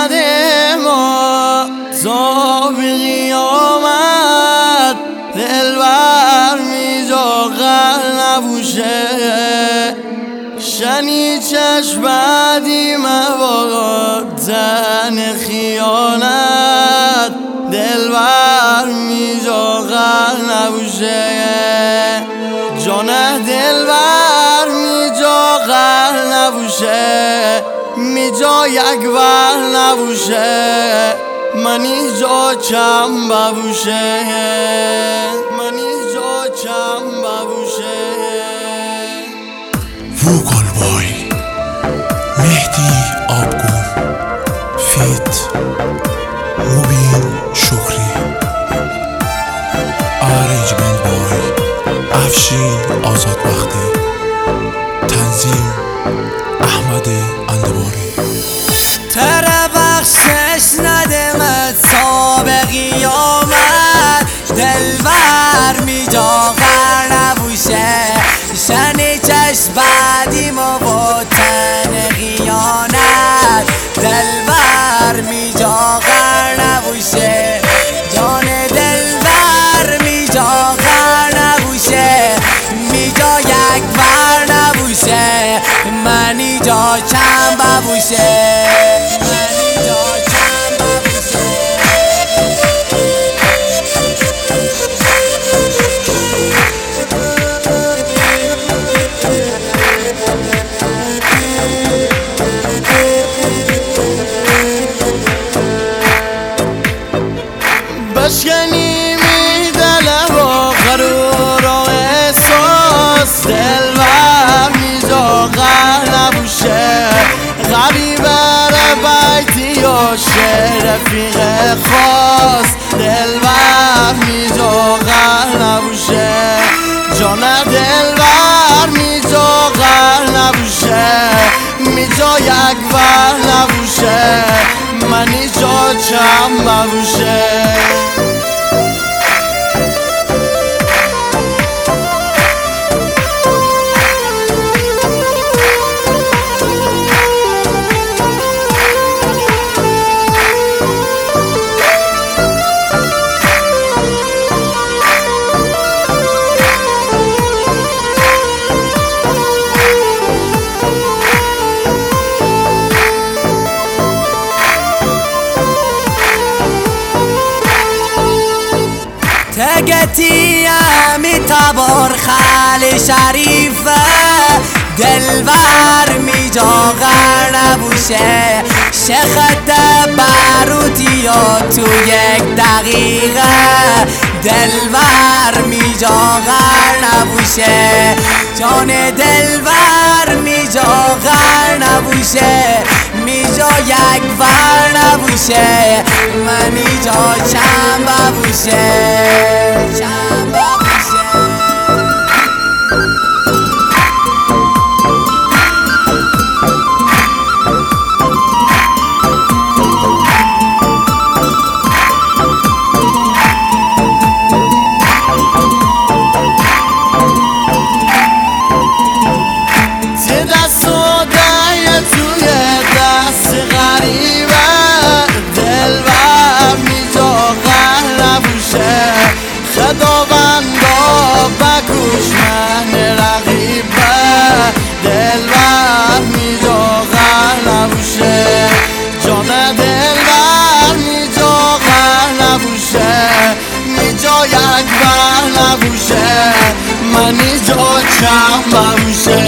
نده ما تا به قیامت دلبر میجا غر نبوشه شنی چشم بعدی مبادن خیانت دلبر میجا غر نبوشه جانه دلبر میجا غر نبوشه میجا یک ور نبوشه منی جا چم ببوشه منی جا چم ببوشه ووکال بای مهدی آبگون فیت مبین شکری آرنجمنت بای افشین آزادبختی تنظیم احمد اندباری تره بخشش ندمت تا به قیامت دلبر میجا غر نبوشه شنی چشم بعدی ما با تن خیانت دلبر میجا غر نبوشه جان دلبر میجا غر نبوشه میجا یک ور نبوشه منی جا چم ببوشه منی جا چم ببوشه بشکنی میدله با غرور و احساس دلبر میجا غر نبوشه غریب بیتی و رفیق خاص دلبر میجا غر نبوشه جان دلبر میجا غر نبوشه میجا یک ور نبوشه منی جا چم ببوشه تگتی همی تبار خالی شریفه دلبر میجا غر نبوشه شخت باروتی و تو یک دقیقه دلبر میجا غر نبوشه جان دلبر میجا غر نبوشه میجا یک ور نبوشه منی جا چم ببوشه چم ببوشه دست و دای توی دست غریبه دلبر میجا غر نبوشه خداوندا بکش من رقیبه دلبر میجا غر نبوشه جان دلبر میجا غر نبوشه میجا یک ور نبوشه منی جا چم ببوشه